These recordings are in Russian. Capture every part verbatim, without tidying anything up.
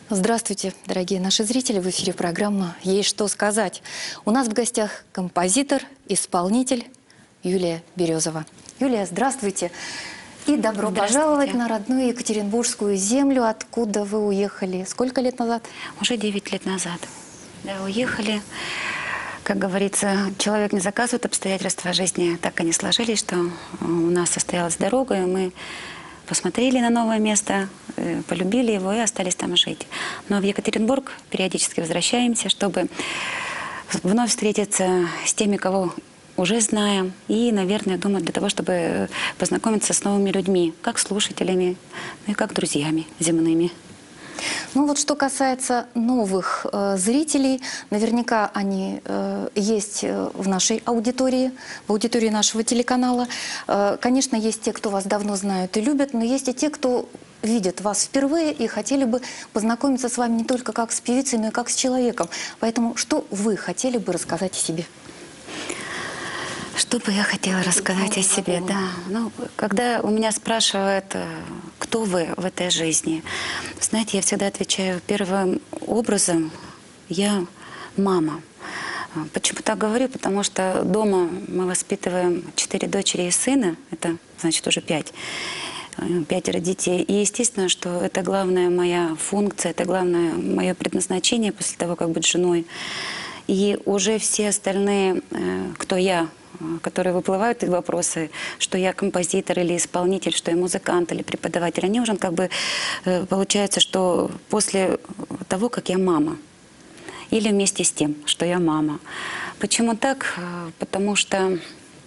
Здравствуйте, дорогие наши зрители. В эфире программа «Есть что сказать». У нас в гостях композитор, исполнитель Юлия Березова. Юлия, здравствуйте. И добро пожаловать на родную Екатеринбургскую землю, откуда вы уехали. Сколько лет назад? Уже девять лет назад. Да, уехали. Как говорится, человек не заказывает, обстоятельства жизни так они сложились, что у нас состоялась дорога, и мы посмотрели на новое место, полюбили его и остались там жить. Но в Екатеринбург периодически возвращаемся, чтобы вновь встретиться с теми, кого уже знаем. И, наверное, думаю, для того, чтобы познакомиться с новыми людьми, как слушателями, ну и как друзьями земными. Ну вот что касается новых э, зрителей, наверняка они э, есть в нашей аудитории, в аудитории нашего телеканала. Э, конечно, есть те, кто вас давно знают и любят, но есть и те, кто видят вас впервые и хотели бы познакомиться с вами не только как с певицей, но и как с человеком. Поэтому что вы хотели бы рассказать о себе? Что бы я хотела рассказать о себе, да. Ну, когда у меня спрашивают, кто вы в этой жизни, знаете, я всегда отвечаю первым образом: я мама. Почему так говорю? Потому что дома мы воспитываем четыре дочери и сына, это значит уже пять, пятеро детей. И естественно, что это главная моя функция, это главное мое предназначение после того, как быть женой. И уже все остальные, кто я, которые выплывают из вопроса, что я композитор или исполнитель, что я музыкант или преподаватель, они уже как бы получается, что после того, как я мама, или вместе с тем, что я мама. Почему так? Потому что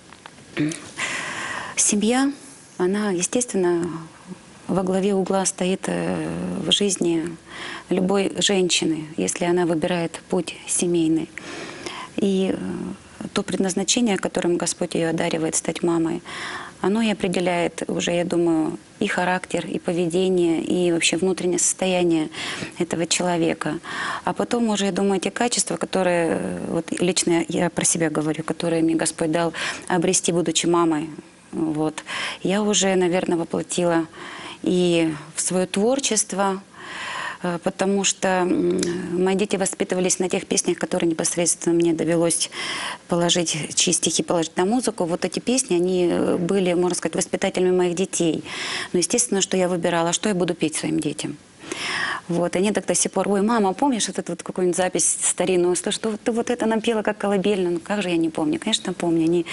семья, она, естественно, во главе угла стоит в жизни любой женщины, если она выбирает путь семейный. И то предназначение, которым Господь ее одаривает, стать мамой, оно и определяет уже, я думаю, и характер, и поведение, и вообще внутреннее состояние этого человека. А потом уже, я думаю, те качества, которые, вот лично я про себя говорю, которые мне Господь дал обрести, будучи мамой, вот, я уже, наверное, воплотила и в свое творчество, потому что мои дети воспитывались на тех песнях, которые непосредственно мне довелось положить, чьи стихи положить на музыку. Вот эти песни, они были, можно сказать, воспитателями моих детей. Но естественно, что я выбирала, что я буду петь своим детям. Вот, и они так до сих пор: ой, мама, помнишь вот эту вот какую-нибудь запись старинную, что, что ты вот это нам пела как колыбельную? Ну как же я не помню? Конечно, помню. Они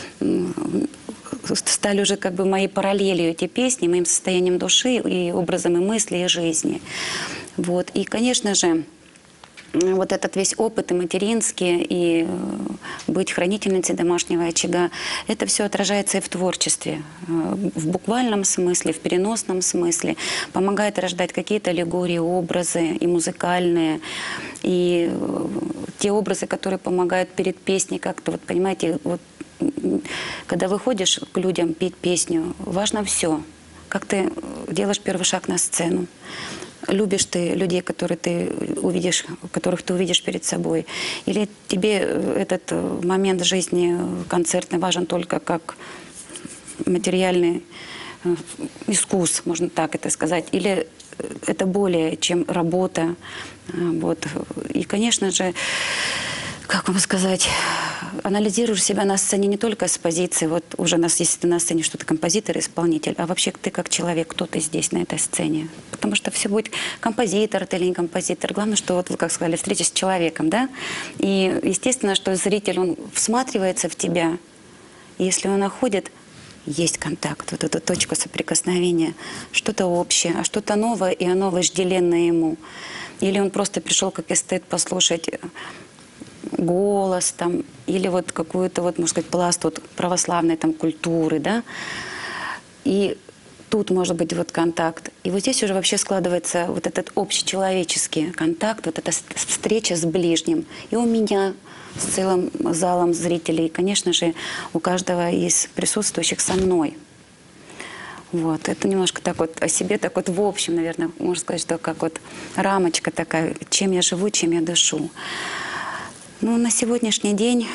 стали уже как бы моей параллелью, эти песни, моим состоянием души и образом и мысли, и жизни. Вот. И, конечно же, вот этот весь опыт и материнский, и быть хранительницей домашнего очага, это все отражается и в творчестве. В буквальном смысле, в переносном смысле. Помогает рождать какие-то аллегории, образы и музыкальные, и те образы, которые помогают перед песней как-то, вот понимаете, вот, когда выходишь к людям петь песню, важно все. Как ты делаешь первый шаг на сцену. Любишь ты людей, которые ты увидишь, которых ты увидишь перед собой? Или тебе этот момент жизни концертный важен только как материальный искус, можно так это сказать? Или это более чем работа? Вот. И, конечно же, как вам сказать, анализируешь себя на сцене не только с позиции, вот уже нас, если ты на сцене, что ты композитор, исполнитель, а вообще ты как человек, кто ты здесь, на этой сцене. Потому что все будет композитор ты или не композитор. Главное, что, вот, как сказали, встреча с человеком, да? И естественно, что зритель, он всматривается в тебя, и если он находит, есть контакт, вот эту точку соприкосновения, что-то общее, а что-то новое, и оно вожделенное ему. Или он просто пришел как эстет послушать голос там, или вот какую-то, вот, можно сказать, пласт вот православной там культуры, да, и тут может быть вот контакт. И вот здесь уже вообще складывается вот этот общечеловеческий контакт, вот эта встреча с ближним. И у меня с целым залом зрителей, и, конечно же, у каждого из присутствующих со мной. Вот, это немножко так вот о себе, так вот в общем, наверное, можно сказать, что как вот рамочка такая, чем я живу, чем я дышу. Ну, на сегодняшний день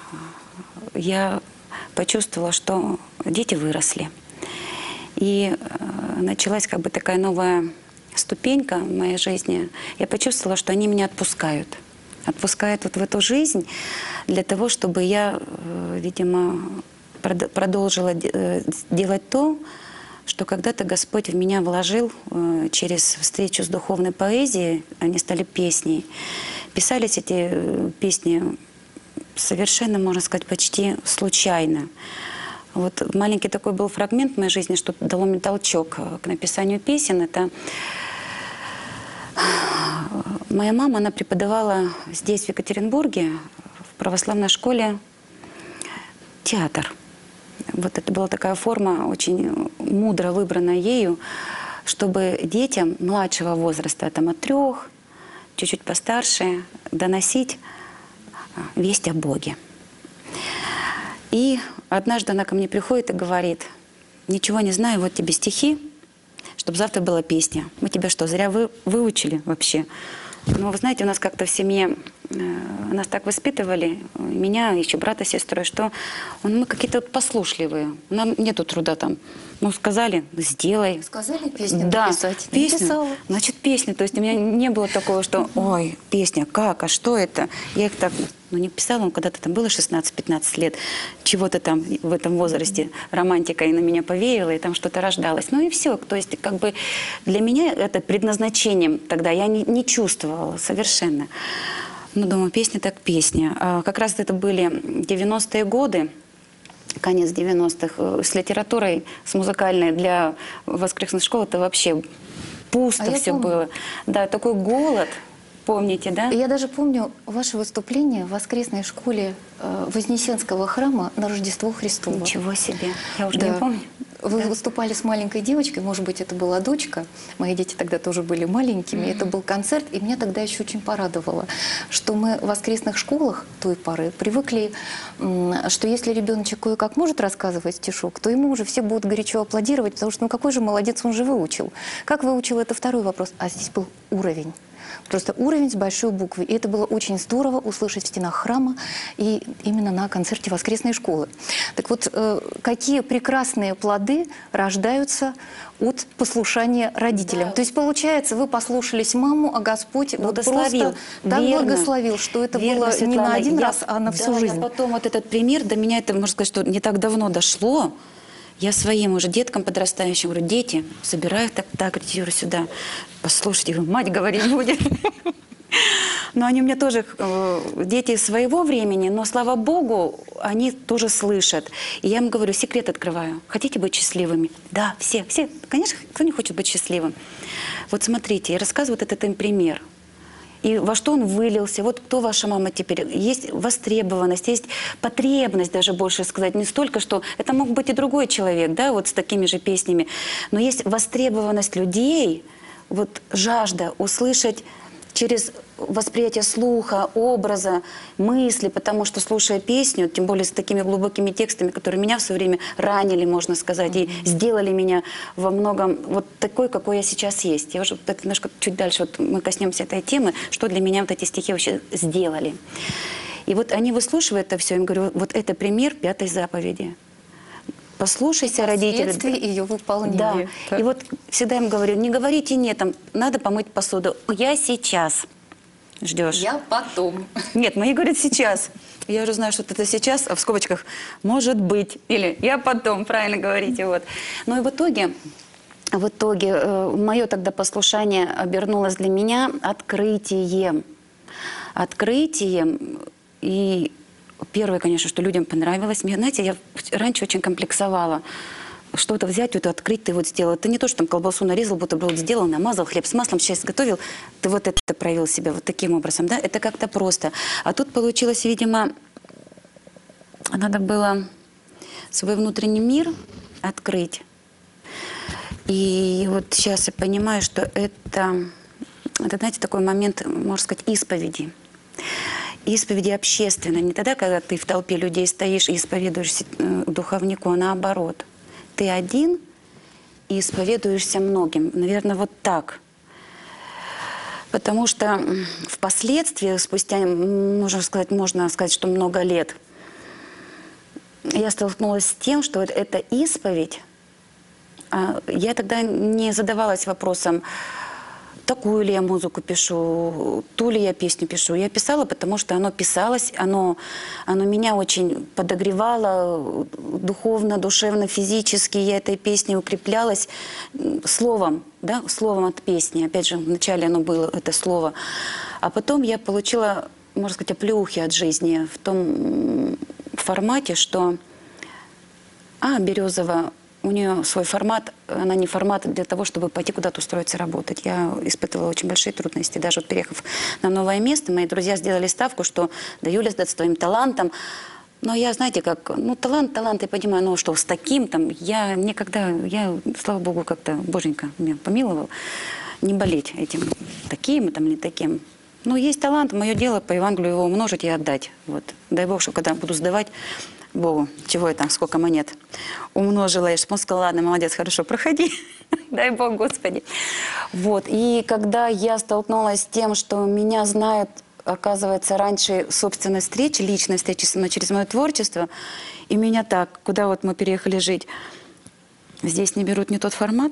я почувствовала, что дети выросли. И началась как бы такая новая ступенька в моей жизни. Я почувствовала, что они меня отпускают. Отпускают вот в эту жизнь для того, чтобы я, видимо, продолжила делать то, что когда-то Господь в меня вложил через встречу с духовной поэзией. Они стали песней. Писались эти песни совершенно, можно сказать, почти случайно. Вот маленький такой был фрагмент в моей жизни, что дало мне толчок к написанию песен. Это моя мама, она преподавала здесь, в Екатеринбурге, в православной школе, театр. Вот это была такая форма, очень мудро выбранная ею, чтобы детям младшего возраста, там от трех, чуть-чуть постарше, доносить весть о Боге. И однажды она ко мне приходит и говорит: ничего не знаю, вот тебе стихи, чтобы завтра была песня. Мы тебя что, зря вы, выучили вообще? Но вы знаете, у нас как-то в семье, э, нас так воспитывали, меня, еще брата с сестрой, что он, мы какие-то послушливые. Нам нету труда там. Ну, сказали, сделай. Сказали песню да, написать? песню, Написала. значит, песня. То есть у меня не было такого, что, ой, песня, как, а что это? Я их так, ну, не писала, но когда-то там было шестнадцать-пятнадцать лет, чего-то там в этом возрасте романтика и на меня повеяла, и там что-то рождалось. Ну и все. То есть как бы для меня это предназначением тогда я не, не чувствовала совершенно. Ну, думаю, песня так песня. А как раз это были девяностые годы. Конец девяностых. С литературой, с музыкальной для воскресных школ это вообще пусто а все помню. было. Да, такой голод, помните, да? Я даже помню ваше выступление в воскресной школе э, Вознесенского храма на Рождество Христово. Ничего себе, я уже Да. не помню. Вы Да. выступали с маленькой девочкой, может быть, это была дочка. Мои дети тогда тоже были маленькими. Mm-hmm. Это был концерт, и меня тогда еще очень порадовало, что мы в воскресных школах той поры привыкли, что если ребеночек кое-как может рассказывать стишок, то ему уже все будут горячо аплодировать, потому что ну какой же молодец, он же выучил. Как выучил, это второй вопрос. А здесь был уровень. Просто уровень с большой буквы. И это было очень здорово услышать в стенах храма и именно на концерте воскресной школы. Так вот, э, какие прекрасные плоды рождаются от послушания родителям. Да. То есть, получается, вы послушались маму, а Господь вот Благословил. просто так Верно. благословил, что это Верно, было не на Светлана. один Я- раз, а на всю да, жизнь. я потом вот этот пример, до меня это, можно сказать, что не так давно дошло. Я своим уже деткам подрастающим говорю: дети, собираю так, так, говорю, сюда, послушайте, говорю, мать говорить будет. Но они у меня тоже э, дети своего времени, но, слава Богу, они тоже слышат. И я им говорю, секрет открываю. Хотите быть счастливыми? Да, все, все. Конечно, кто не хочет быть счастливым? Вот смотрите, я рассказываю вот этот им пример. И во что он вылился, вот кто ваша мама теперь. Есть востребованность, есть потребность даже больше сказать. Не столько, что это мог быть и другой человек, да, вот с такими же песнями. Но есть востребованность людей, вот жажда услышать через восприятие слуха, образа, мысли, потому что, слушая песню, тем более с такими глубокими текстами, которые меня в свое время ранили, можно сказать, и сделали меня во многом вот такой, какой я сейчас есть. Я уже это немножко чуть дальше, вот мы коснемся этой темы, что для меня вот эти стихи вообще сделали. И вот они выслушивают это все, я им говорю, вот это пример пятой заповеди. Послушайся родителей. Последствия ее выполнения. Да. Так. И вот всегда им говорю, не говорите нет, там, надо помыть посуду. Я сейчас. Ждешь. Я потом. Нет, мои говорят сейчас. Я уже знаю, что это сейчас, а в скобочках может быть. Или я потом, правильно говорите. Вот. Но и в итоге, в итоге э, мое тогда послушание обернулось для меня открытием. Открытием. И первое, конечно, что людям понравилось. Мне, знаете, я раньше очень комплексовала. Что-то взять, это открыть, ты вот сделал. Это не то, что там колбасу нарезал, бутерброд сделал, намазал, хлеб с маслом, сейчас готовил. Ты вот это проявил себя вот таким образом, да? Это как-то просто. А тут получилось, видимо, надо было свой внутренний мир открыть. И вот сейчас я понимаю, что это, это, знаете, такой момент, можно сказать, исповеди. Исповеди общественной. Не тогда, когда ты в толпе людей стоишь и исповедуешься духовнику, а наоборот. Ты один и исповедуешься многим. Наверное, вот так. Потому что впоследствии, спустя, можно сказать, можно сказать, что много лет, я столкнулась с тем, что эта исповедь, я тогда не задавалась вопросом, такую ли я музыку пишу, ту ли я песню пишу. Я писала, потому что оно писалось, оно, оно меня очень подогревало духовно, душевно, физически. Я этой песней укреплялась словом, да, словом от песни. Опять же, вначале оно было, это слово. А потом я получила, можно сказать, оплеухи от жизни в том формате, что а, Березова, у нее свой формат, она не формат для того, чтобы пойти куда-то устроиться работать. Я испытывала очень большие трудности. Даже вот переехав на новое место, мои друзья сделали ставку, что да, Юля, с твоим талантом. Но я, знаете, как, ну, талант, талант, я понимаю, ну, что с таким там, я никогда, я, слава богу, как-то, боженька меня помиловал, не болеть этим таким, там, не таким. Ну, есть талант, мое дело по Евангелию его умножить и отдать. Вот. Дай Бог, что когда буду сдавать Богу, чего это, сколько монет умножила, я же он сказал, ладно, молодец, хорошо, проходи, дай Бог, Господи. Вот, и когда я столкнулась с тем, что меня знают, оказывается, раньше собственной встречи, личной встречи со мной через мое творчество, и меня так, куда вот мы переехали жить, здесь не берут не тот формат.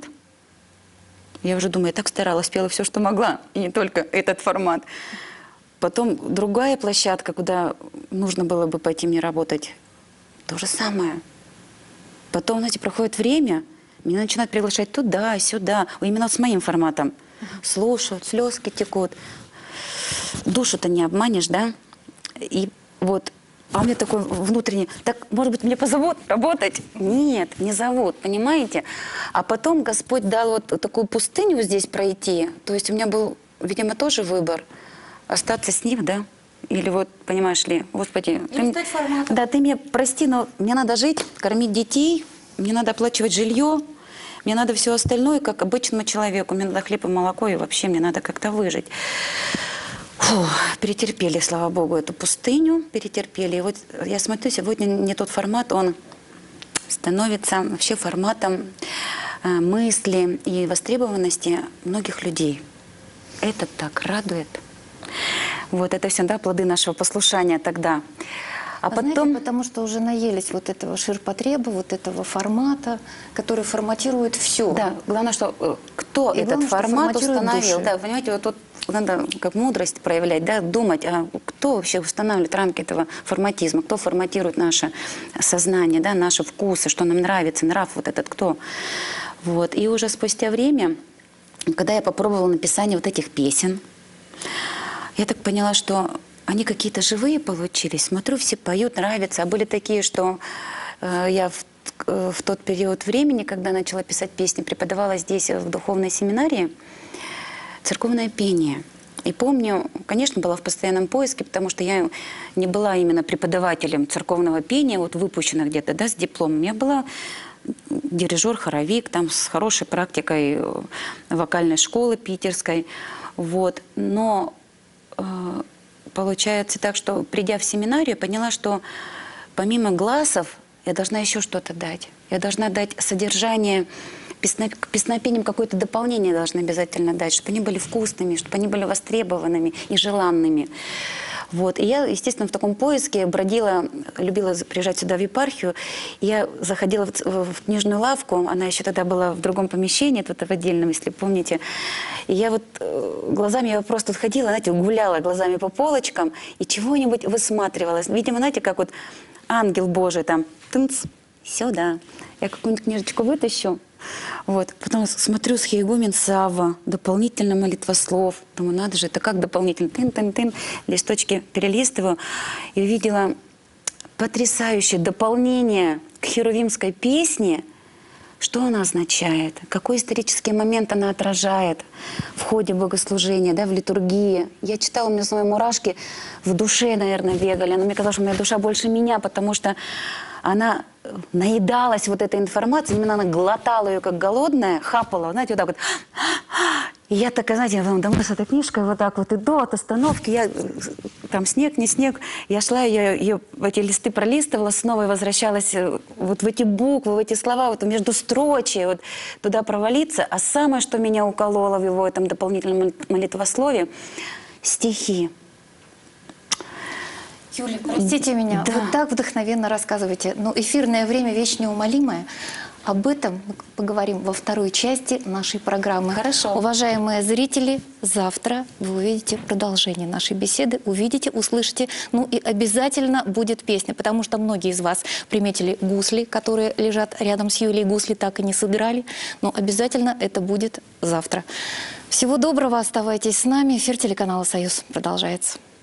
Я уже думаю, я так старалась, пела все, что могла, и не только этот формат. Потом другая площадка, куда нужно было бы пойти мне работать, то же самое. Потом, знаете, проходит время, меня начинают приглашать туда, сюда, именно с моим форматом. Слушают, слезки текут. Душу-то не обманешь, да? И вот, а у меня такой внутренний, так, может быть, меня позовут работать? Нет, не зовут, понимаете? А потом Господь дал вот такую пустыню здесь пройти. То есть у меня был, видимо, тоже выбор. Остаться с ним, да? Или вот, понимаешь ли, Господи, Или ты, стать форматом. да, ты меня прости, но мне надо жить, кормить детей, мне надо оплачивать жилье, мне надо все остальное, как обычному человеку. Мне надо хлеб и молоко, и вообще мне надо как-то выжить. Фу, перетерпели, слава Богу, эту пустыню, перетерпели. И вот я смотрю, сегодня не тот формат, он становится вообще форматом э, мысли и востребованности многих людей. Это так радует. Вот это все, да, плоды нашего послушания тогда. А, А потом... знаете, потому что уже наелись вот этого ширпотреба, вот этого формата, который форматирует все. Да, главное, что э, кто И этот главное, что формат форматирует установил. души. Да, понимаете, вот тут надо как мудрость проявлять, да, думать, а кто вообще устанавливает рамки этого форматизма, кто форматирует наше сознание, да, наши вкусы, что нам нравится, нрав вот этот кто. Вот. И уже спустя время, когда я попробовала написание вот этих песен, я так поняла, что они какие-то живые получились. Смотрю, все поют, нравятся. А были такие, что э, я в, э, в тот период времени, когда начала писать песни, преподавала здесь, в духовной семинарии, церковное пение. И помню, конечно, была в постоянном поиске, потому что я не была именно преподавателем церковного пения, вот выпущена где-то, да, с дипломом. Я была дирижер, хоровик, там с хорошей практикой вокальной школы питерской. Вот. Но э, получается так, что придя в семинарию, поняла, что помимо гласов я должна еще что-то дать. Я должна дать содержание, песно, к песнопениям какое-то дополнение должна обязательно дать, чтобы они были вкусными, чтобы они были востребованными и желанными. Вот. И я, естественно, в таком поиске бродила, любила приезжать сюда в епархию. Я заходила в, в книжную лавку, она еще тогда была в другом помещении, тут в отдельном, если помните. И я вот глазами, я просто ходила, знаете, гуляла глазами по полочкам и чего-нибудь высматривала. Видимо, знаете, как вот ангел Божий там, тынц, сюда. Я какую-нибудь книжечку вытащу. Вот. Потом смотрю, схиегумен Савва, дополнительно молитвослов. Думаю, надо же, это как дополнительно? Тын-тын-тын, листочки перелистываю. И увидела потрясающее дополнение к херувимской песне. Что она означает? Какой исторический момент она отражает в ходе богослужения, да, в литургии? Я читала, у меня свои мурашки в душе, наверное, бегали. Но мне казалось, что моя душа больше меня, потому что она наедалась вот этой информацией, именно она глотала ее как голодная, хапала, знаете, вот так вот. И я такая, знаете, домой с этой книжкой вот так вот иду от остановки, я, там снег, не снег, я шла, я ее эти листы пролистывала, снова и возвращалась вот в эти буквы, в эти слова, вот между строчья, вот туда провалиться. А самое, что меня укололо в его этом дополнительном молитвослове, стихи. Юля, простите меня, Да. вы так вдохновенно рассказываете. Но эфирное время — вещь неумолимая. об этом мы поговорим во второй части нашей программы. Хорошо. Уважаемые зрители, завтра вы увидите продолжение нашей беседы, увидите, услышите, ну и обязательно будет песня, потому что многие из вас приметили гусли, которые лежат рядом с Юлией, гусли так и не сыграли, но обязательно это будет завтра. Всего доброго, оставайтесь с нами, эфир телеканала «Союз» продолжается.